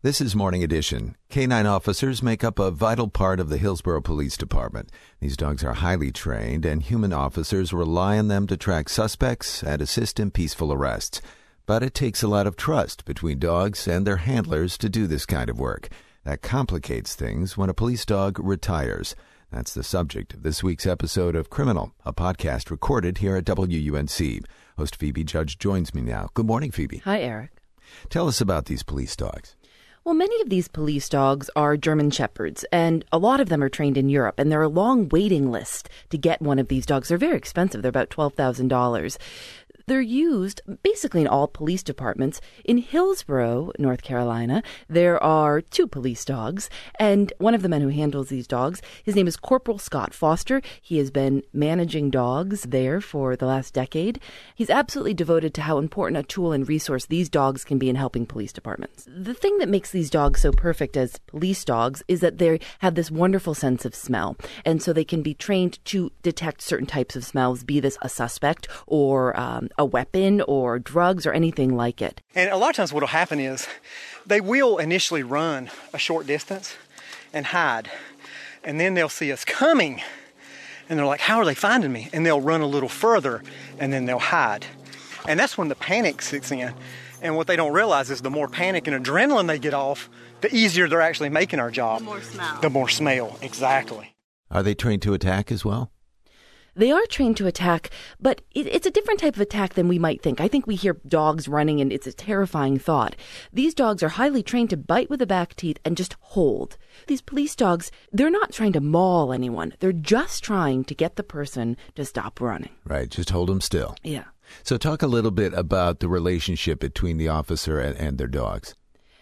This is Morning Edition. Canine officers make up a vital part of the Hillsborough Police Department. These dogs are highly trained, and human officers rely on them to track suspects and assist in peaceful arrests. But it takes a lot of trust between dogs and their handlers to do this kind of work. That complicates things when a police dog retires. That's the subject of this week's episode of Criminal, a podcast recorded here at WUNC. Host Phoebe Judge joins me now. Good morning, Phoebe. Hi, Eric. Tell us about these police dogs. Well, many of these police dogs are German Shepherds, and a lot of them are trained in Europe, and there are a long waiting list to get one of these dogs. They're very expensive. They're about $12,000. They're used basically in all police departments. In Hillsborough, North Carolina, there are 2 police dogs, and one of the men who handles these dogs, his name is Corporal Scott Foster. He has been managing dogs there for the last decade. He's absolutely devoted to how important a tool and resource these dogs can be in helping police departments. The thing that makes these dogs so perfect as police dogs is that they have this wonderful sense of smell, and so they can be trained to detect certain types of smells, be this a suspect or a weapon or drugs or anything like it. And a lot of times what will happen is they will initially run a short distance and hide. And then they'll see us coming and they're like, how are they finding me? And they'll run a little further and then they'll hide. And that's when the panic sits in. And what they don't realize is the more panic and adrenaline they get off, the easier they're actually making our job. The more smell. The more smell, exactly. Are they trained to attack as well? They are trained to attack, but it's a different type of attack than we might think. I think we hear dogs running and it's a terrifying thought. These dogs are highly trained to bite with the back teeth and just hold. These police dogs, they're not trying to maul anyone. They're just trying to get the person to stop running. Right, just hold them still. Yeah. So talk a little bit about the relationship between the officer and their dogs.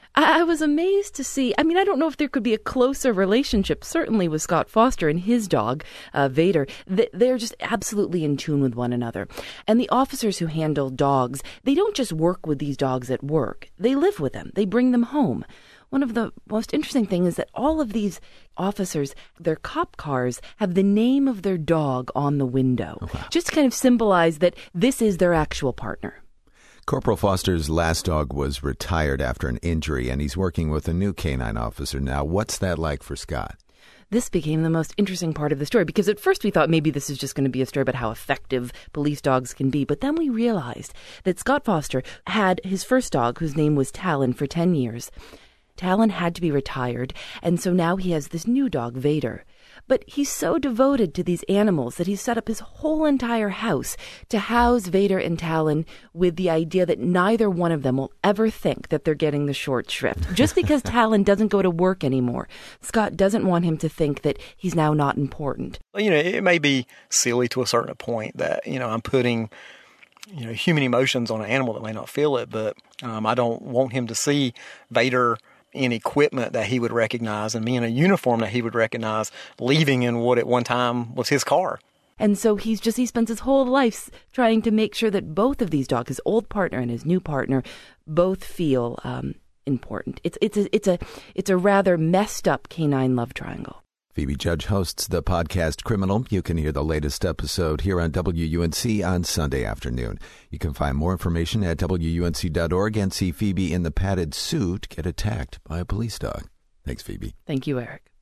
I was amazed to see, I don't know if there could be a closer relationship, certainly with Scott Foster and his dog, Vader. They're just absolutely in tune with one another. And the officers who handle dogs, they don't just work with these dogs at work. They live with them. They bring them home. One of the most interesting things is that all of these officers, their cop cars, have the name of their dog on the window. Oh, wow. Just to kind of symbolize that this is their actual partner. Corporal Foster's last dog was retired after an injury, and he's working with a new canine officer now. What's that like for Scott? This became the most interesting part of the story, because at first we thought maybe this is just going to be a story about how effective police dogs can be. But then we realized that Scott Foster had his first dog, whose name was Talon, for 10 years. Talon had to be retired, and so now he has this new dog, Vader. But he's so devoted to these animals that he's set up his whole entire house to house Vader and Talon, with the idea that neither one of them will ever think that they're getting the short shrift. Just because Talon doesn't go to work anymore, Scott doesn't want him to think that he's now not important. It may be silly to a certain point that, I'm putting human emotions on an animal that may not feel it, but I don't want him to see Vader in equipment that he would recognize and me in a uniform that he would recognize, leaving in what at one time was his car. And so he spends his whole life trying to make sure that both of these dogs, his old partner and his new partner, both feel important. It's a rather messed up canine love triangle. Phoebe Judge hosts the podcast Criminal. You can hear the latest episode here on WUNC on Sunday afternoon. You can find more information at WUNC.org and see Phoebe in the padded suit get attacked by a police dog. Thanks, Phoebe. Thank you, Eric.